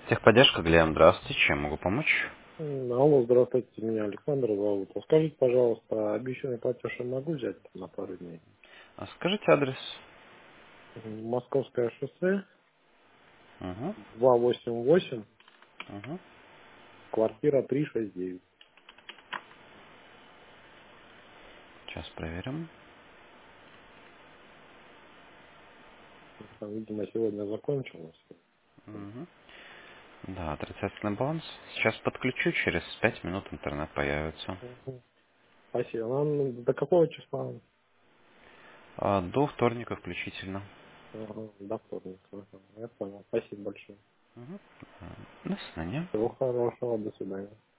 Техподдержка, Глеб, здравствуйте. Чем могу помочь? Алло, здравствуйте, меня Александр зовут. Скажите, пожалуйста, обещанный платеж я могу взять на пару дней? А скажите адрес. Московское шоссе, Угу, 288, угу. квартира 369. Сейчас проверим. Там, видимо, сегодня закончилось. Угу. Да, отрицательный баланс. Сейчас подключу, через 5 минут интернет появится. Мгм. Спасибо. Вам до какого числа? До вторника включительно. Ага, до вторника. Ага, я понял. Спасибо большое. Угу. До свидания. Всего хорошего, до свидания.